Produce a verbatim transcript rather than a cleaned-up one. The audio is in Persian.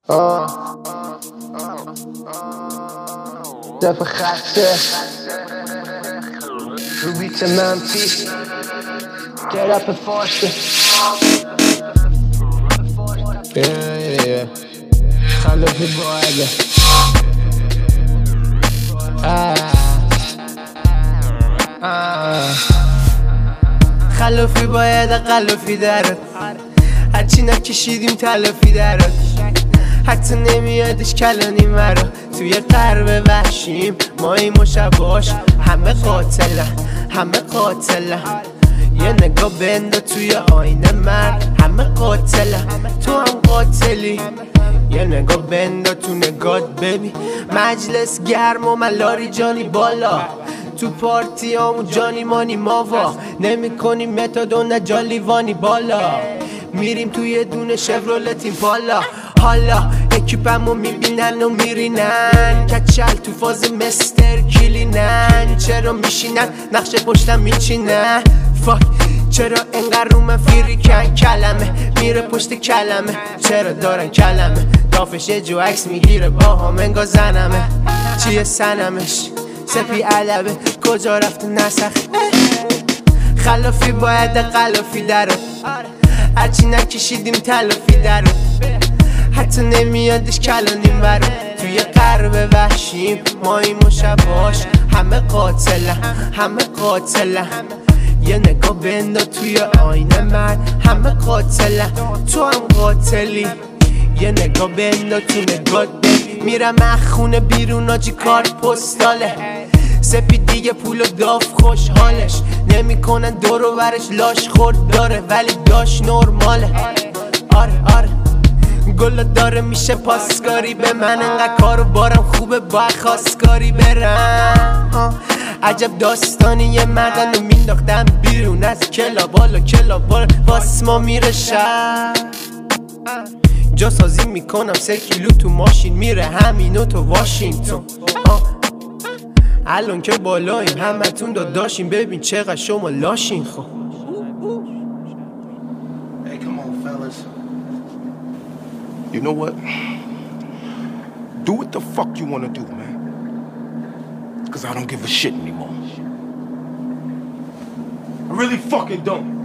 آه دفع خسته رو بیت منفی درپ فارسی خلافی باید خلافی باید خلافی درد هرچی نکشیدیم تلافی درد حتی نمیادش کلانی مرا توی غرب وحشیم ما این مشباش همه قاتلن همه قاتلن یه نگاه بنده توی آینه مرد همه قاتلن تو هم قاتلی یه نگاه بنده تو نگات ببین مجلس گرم و ملاری جانی بالا تو پارتی همو جانی مانی ماوا نمی کنیم متادون نجالیوانی بالا میریم توی دونه شفرولتیم پالا حالا اکیپمو میبینن و میرینن کچل تو فاز مستر کلینن چرا میشینن نقش پشتم میچینن فاک چرا انقدر رو من فیریکن کلمه میره پشت کلمه چرا دارن کلمه دافش یه جو عکس میگیره با هم انگا زنمه چیه سنمش سپی علبه کجا رفته نسخ خلافی باید خلافی داره هرچی نکشیدیم تلافی داره حتی نمیادش کلانیم برو توی غرب وحشیم ما این مشباش همه قاتلن همه قاتلن یه نگاه بنده توی آینه مرد همه قاتلن تو هم قاتلی یه نگاه بنده تو نگاه ببین میرم اخونه بیرون آجی کار پستاله سپی دیگه پول و داف خوشحالش نمیکنن دور و برش لاش خورد داره ولی داش نرماله آره آره گل داره میشه پاسکاری به من انقدر کارو بارم خوبه با خواستکاری برم عجب داستانی یه مردن رو مینداختم بیرون از کلاب بالا کلاب بالا باس ما میره شب جا سازی میکنم سه کیلو تو ماشین میره همینو تو واشنگتن الان که بالاییم همتون داداشیم ببین چقدر شما لاشین خب Hey, come on, fellas. You know what? Do what the fuck you wanna do, man. Cause I don't give a shit anymore. I really fucking don't.